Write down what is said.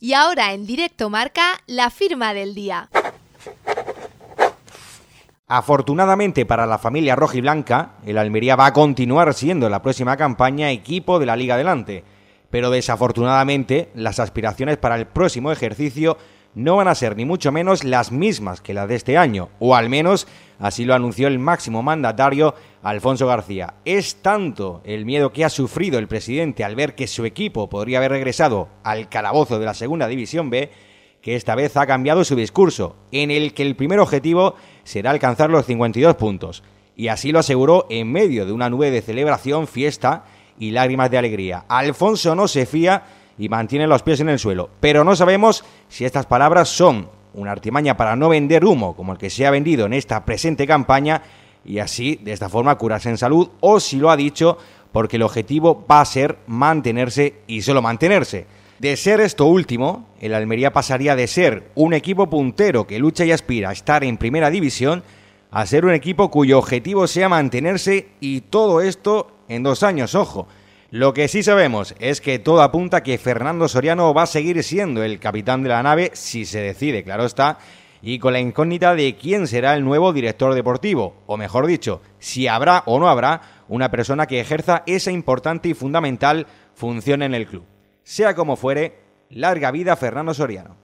Y ahora en Directo Marca, la firma del día. Afortunadamente para la familia rojiblanca, el Almería va a continuar siendo en la próxima campaña equipo de la Liga Adelante. Pero desafortunadamente, las aspiraciones para el próximo ejercicio no van a ser ni mucho menos las mismas que las de este año, o al menos así lo anunció el máximo mandatario Alfonso García. Es tanto el miedo que ha sufrido el presidente al ver que su equipo podría haber regresado al calabozo de la Segunda División B, que esta vez ha cambiado su discurso, en el que el primer objetivo será alcanzar los 52 puntos. Y así lo aseguró en medio de una nube de celebración, fiesta y lágrimas de alegría. Alfonso no se fía y mantiene los pies en el suelo, pero no sabemos si estas palabras son una artimaña para no vender humo como el que se ha vendido en esta presente campaña y así, de esta forma, curarse en salud, o si lo ha dicho porque el objetivo va a ser mantenerse y solo mantenerse. De ser esto último, el Almería pasaría de ser un equipo puntero que lucha y aspira a estar en primera división a ser un equipo cuyo objetivo sea mantenerse, y todo esto en 2 años, ojo. Lo que sí sabemos es que todo apunta a que Fernando Soriano va a seguir siendo el capitán de la nave si se decide, claro está, y con la incógnita de quién será el nuevo director deportivo, o mejor dicho, si habrá o no habrá una persona que ejerza esa importante y fundamental función en el club. Sea como fuere, larga vida Fernando Soriano.